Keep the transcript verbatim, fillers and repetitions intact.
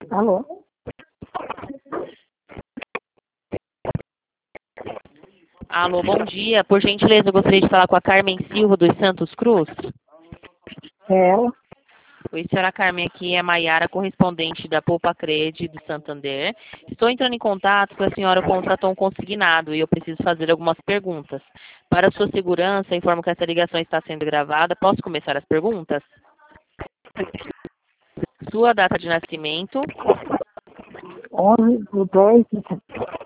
Alô? Alô, bom dia. Por gentileza, eu gostaria de falar com a Carmen Silva dos Santos Cruz. É ela? Oi, senhora Carmen, aqui é a Maiara, correspondente da Poupa Cred do Santander. Estou entrando em contato porque a senhora contratou um consignado e eu preciso fazer algumas perguntas. Para sua segurança, informo que essa ligação está sendo gravada. Posso começar as perguntas? Sua data de nascimento, onze de dois de